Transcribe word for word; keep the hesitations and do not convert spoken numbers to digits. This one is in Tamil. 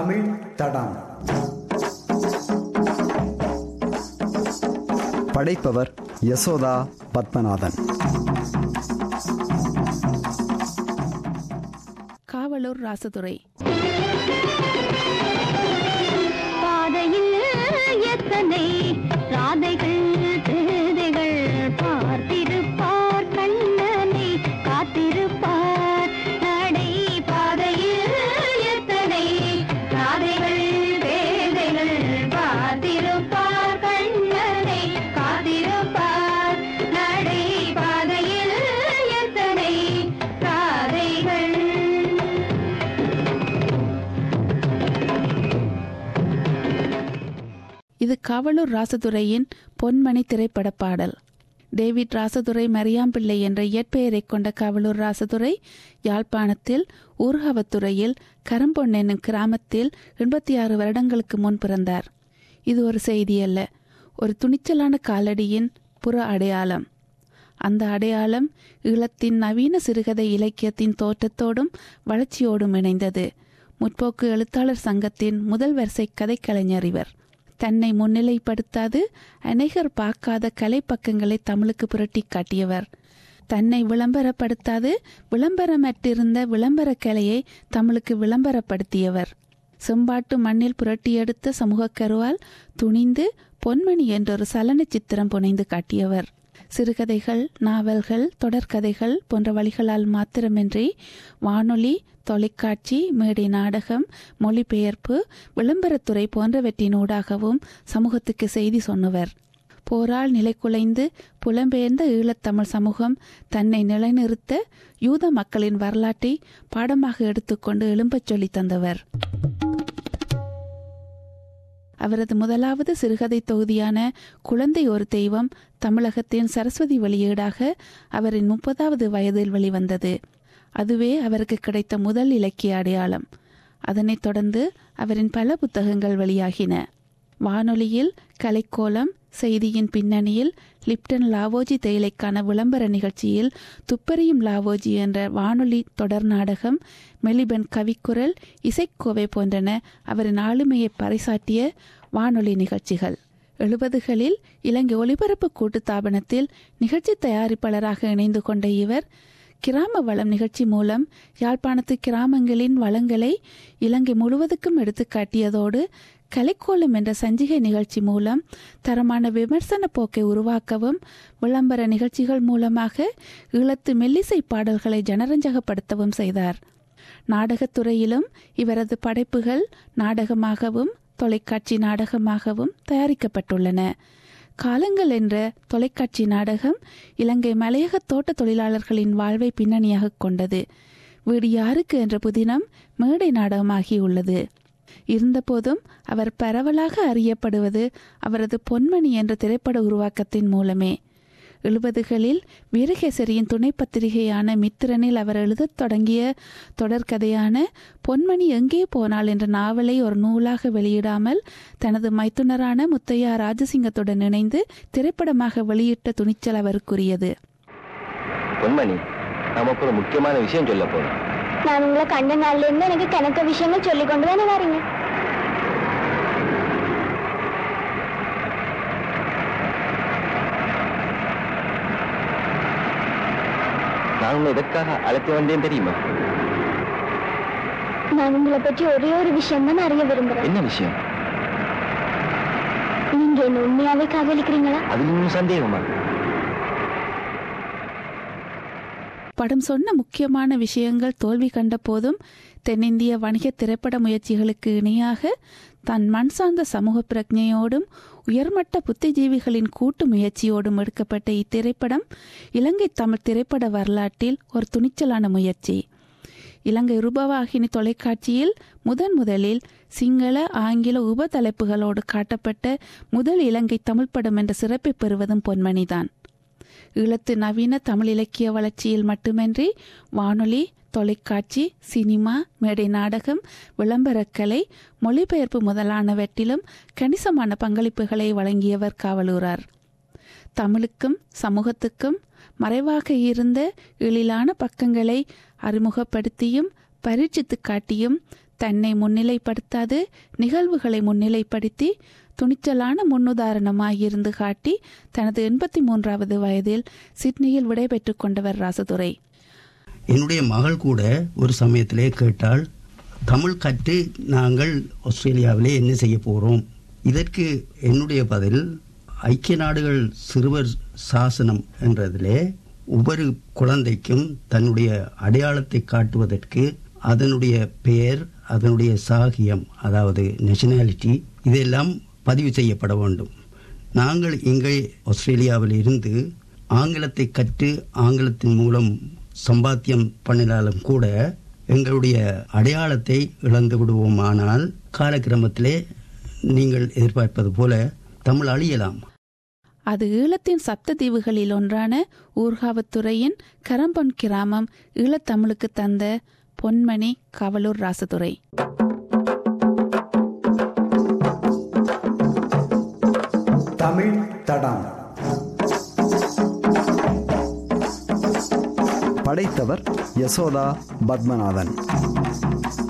தமிழ் தடம். படைப்பவர் யசோதா பத்மநாதன். காவலூர் ராசதுரை. பாதையில் எத்தனை ராதைகள் தேதைகள் பார்த்திருப்பார், கண்ணனை காத்திருப்பார். நடை பாதையில் எத்தனை ராதைகள் தேதைகள் பார்த்திருப்பார், கண்ணனை காத்திருப்பார். நடை பாதையில் எத்தனை ராதைகள். இது காவலூர் ராசதுரையின் பொன்மணி திரைப்பட பாடல். டேவிட் ராசதுரை மரியாம்பிள்ளை என்ற இயற்பெயரை கொண்ட காவலூர் ராசதுரை யாழ்ப்பாணத்தில் ஊர்காவத்துறையில் கரம்பொன் என்னும் கிராமத்தில் எண்பத்தி ஆறு வருடங்களுக்கு முன் பிறந்தார். இது ஒரு செய்தி அல்ல, ஒரு துணிச்சலான காலடியின் புற அடையாளம். அந்த அடையாளம் ஈழத்தின் நவீன சிறுகதை இலக்கியத்தின் தோற்றத்தோடும் வளர்ச்சியோடும் இணைந்தது. முற்போக்கு எழுத்தாளர் சங்கத்தின் முதல் வரிசை கதைக்கலைஞர் இவர். தன்னை முன்னிலைப்படுத்தாது அநேகர் பார்க்காத கலை பக்கங்களை தமிழுக்கு புரட்டி காட்டியவர். தன்னை விளம்பரப்படுத்தாது விளம்பரமற்றிருந்த விளம்பர கலையை தமிழுக்கு விளம்பரப்படுத்தியவர். செம்பாட்டு மண்ணில் புரட்டியெடுத்த சமூக கருவால் துணிந்து பொன்மணி என்றொரு சலன சித்திரம் புனைந்து காட்டியவர். சிறுகதைகள், நாவல்கள், தொடர்கதைகள் போன்ற வழிகளால் மாத்திரமின்றி வானொலி, தொலைக்காட்சி, மேடை நாடகம், மொழிபெயர்ப்பு, விளம்பரத்துறை போன்றவற்றினூடாகவும் சமூகத்துக்கு செய்தி சொன்னவர். போரால் நிலைகுலைந்து புலம்பெயர்ந்த ஈழத்தமிழ் சமூகம் தன்னை நிலைநிறுத்த யூத மக்களின் வரலாற்றை பாடமாக எடுத்துக்கொண்டு எழும்பச் சொல்லி தந்தவர். அவரது முதலாவது சிறுகதை தொகுதியான குழந்தை ஒரு தெய்வம் தமிழகத்தின் சரஸ்வதி வெளியீடாக அவரின் முப்பதாவது வயதில் வெளிவந்தது. அதுவே அவருக்கு கிடைத்த முதல் இலக்கிய அடையாளம். அதனைத் தொடர்ந்து அவரின் பல புத்தகங்கள் வெளியாகின. வானொலியில் கலைக்கோலம், செய்தியின் பின்னணியில் லிப்டன் லாவோஜி தேயிலைக்கான விளம்பர நிகழ்ச்சியில் துப்பறியும் லாவோஜி என்ற வானொலி தொடர் நாடகம், மெலிபன் கவிக்குரல், இசைக்கோவை போன்றன அவரின் ஆளுமையை பறைசாட்டிய வானொலி நிகழ்ச்சிகள். எழுபதுகளில் இலங்கை ஒலிபரப்பு கூட்டுத்தாபனத்தில் நிகழ்ச்சி தயாரிப்பாளராக இணைந்து கொண்ட இவர் கிராம வளம் நிகழ்ச்சி மூலம் யாழ்ப்பாணத்து கிராமங்களின் வளங்களை இலங்கை முழுவதுக்கும் எடுத்து காட்டியதோடு கலைக்கோலம் என்ற சஞ்சிகை நிகழ்ச்சி மூலம் தரமான விமர்சன போக்கை உருவாக்கவும் விளம்பர நிகழ்ச்சிகள் மூலமாக ஈழத்து மெல்லிசை பாடல்களை ஜனரஞ்சகப்படுத்தவும் செய்தார். நாடகத்துறையிலும் இவரது படைப்புகள் நாடகமாகவும் தொலைக்காட்சி நாடகமாகவும் தயாரிக்கப்பட்டுள்ளன. காலங்கள் என்ற தொலைக்காட்சி நாடகம் இலங்கை மலையக தோட்ட தொழிலாளர்களின் வாழ்வை பின்னணியாக கொண்டது. வீடு யாருக்கு என்ற புதினம் மேடை நாடகமாகியுள்ளது. இருந்தபோதும் அவர் பரவலாக அறியப்படுவது அவரது பொன்மணி என்ற திரைப்பட உருவாக்கத்தின் மூலமே. எழுபதுகளில் வீரகேசரியின் துணை பத்திரிகையான மித்திரனில் அவர் எழுதத் தொடங்கிய தொடர்கதையான பொன்மணி எங்கே போனாள் என்ற நாவலை ஒரு நூலாக வெளியிடாமல் தனது மைத்துனரான முத்தையா ராஜசிங்கத்துடன் இணைந்து திரைப்படமாக வெளியிட்ட துணிச்சல் அவருக்குரியது. பொன்மணி, நமக்கு ஒரு முக்கியமான விஷயம் சொல்ல போறோம். நான் உங்களை கண்ட நாள்ல இருந்து எனக்கு கணக்க விஷயங்கள் சொல்லி கொண்டு தானே வரீங்க. நான் உங்களை எதற்காக அழைத்து வந்தேன் தெரியுமா? நான் உங்களை பற்றி ஒரே ஒரு விஷயம் தான் அறிய விரும்புறேன். என்ன விஷயம்? நீங்க என்ன உண்மையாவே காதலிக்கிறீங்களா? அதில் இன்னும் சந்தேகமா? படம் சொன்ன முக்கியமான விஷயங்கள் தோல்வி கண்ட போதும் தென்னிந்திய வணிக திரைப்பட முயற்சிகளுக்கு இணையாக தன் மண் சார்ந்த சமூக பிரஜையோடும் உயர்மட்ட புத்திஜீவிகளின் கூட்டு முயற்சியோடும் எடுக்கப்பட்ட இத்திரைப்படம் இலங்கை தமிழ் திரைப்பட வரலாற்றில் ஒரு துணிச்சலான முயற்சி. இலங்கை ரூபவாகினி தொலைக்காட்சியில் முதன் முதலில் சிங்கள ஆங்கில உப தலைப்புகளோடு காட்டப்பட்ட முதல் இலங்கை தமிழ் படம் என்ற சிறப்பை பெறுவதும் பொன்மணிதான். ஈழத்து நவீன தமிழ் இலக்கிய வளர்ச்சியில் மட்டுமின்றி வானொலி, தொலைக்காட்சி, சினிமா, மேடை நாடகம், விளம்பரக்கலை, மொழிபெயர்ப்பு முதலானவற்றிலும் கணிசமான பங்களிப்புகளை வழங்கியவர் காவலூரார். தமிழுக்கும் சமூகத்துக்கும் மறைவாக இருந்த எழிலான பக்கங்களை அறிமுகப்படுத்தியும் பரீட்சித்து காட்டியும் தன்னை முன்னிலைப்படுத்தாது நிகழ்வுகளை முன்னிலைப்படுத்தி துணிச்சலான முன்னுதாரணமாயிருந்து காட்டி தனது எண்பத்தி மூன்றாவது வயதில் சிட்னியில் விடைபெற்று கொண்டவர் ராசதுரை. என்னுடைய மகள் கூட ஒரு சமயத்திலே கேட்டால், தமிழ் கற்று நாங்கள் ஆஸ்திரேலியாவிலே என்ன செய்ய போகிறோம்? இதற்கு என்னுடைய பதில், ஐக்கிய நாடுகள் சிறுவர் சாசனம் என்றதிலே ஒவ்வொரு குழந்தைக்கும் தன்னுடைய அடையாளத்தை காட்டுவதற்கு அதனுடைய பெயர், அதனுடைய சாகியம், அதாவது நேஷனாலிட்டி, இதெல்லாம் பதிவு செய்யப்பட வேண்டும். நாங்கள் இங்கே ஆஸ்திரேலியாவில் இருந்து ஆங்கிலத்தை கற்று ஆங்கிலத்தின் மூலம் சம்பாத்தியம் பண்ணினாலும் கூட எங்களுடைய அடையாளத்தை இழந்து விடுவோமானால் காலக்கிரமத்திலே நீங்கள் எதிர்பார்ப்பது போல தமிழ் அழியலாம். அது ஈழத்தின் சப்த தீவுகளில் ஒன்றான ஊர்காவத்துறையின் கரம்பொன் கிராமம் ஈழத்தமிழுக்கு தந்த பொன்மணி கவலூர் ராசதுரை. தமிழ் தடம். படைத்தவர் யசோதா பத்மநாதன்.